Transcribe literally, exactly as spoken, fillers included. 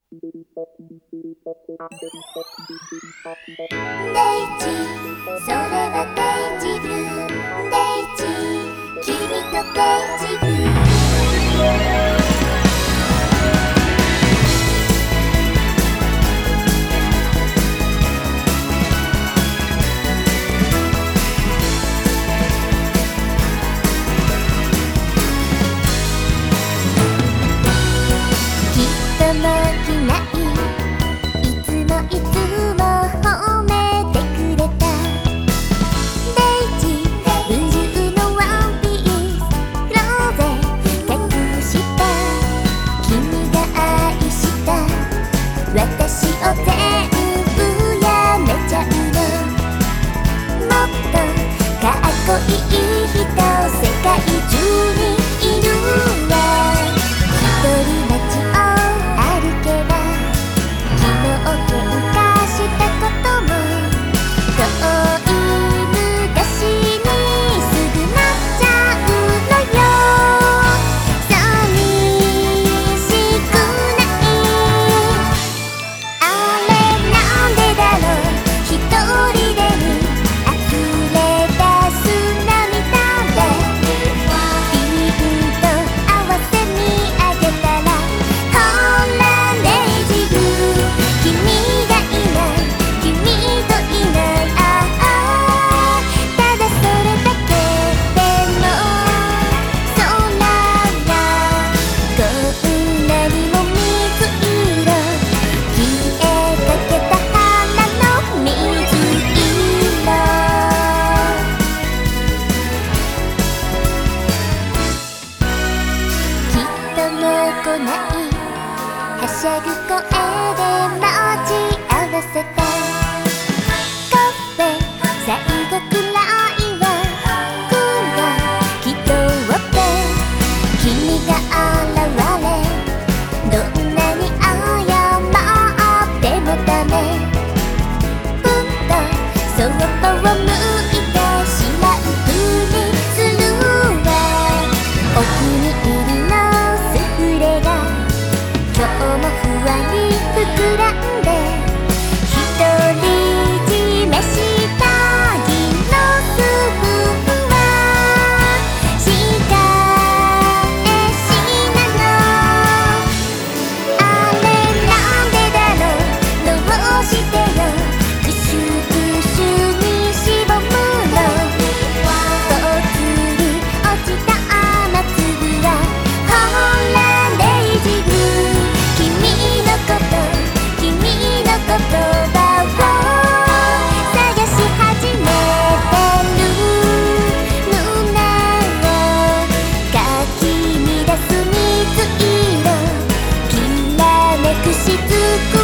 ジ、それはデイジブルー。デイジ、君とデイジブルー。私を全部やめちゃうの。もっとかっこいい人世界中にいるわ。一人街を歩けば昨日喧嘩したことも遠い昔にすぐなっちゃうのよ。寂しくはしゃぐ声で待ち合わせたカフェ最後くらいは空が気取って君が現れどんなに謝ってもダメ。ふっとそっぽを向いてしまうふりするわ。お気に入りのスフレが今日も不安に膨らんで独り占めした銀のスプーンは仕返しなの。あれなんでだろう、どうしてよクシュクシュにしぼむの。ぽつり落ちた雨粒はほらデイジブルー。君のこと君の言葉を探し始めてる。胸をかき乱す水色きらめくしずく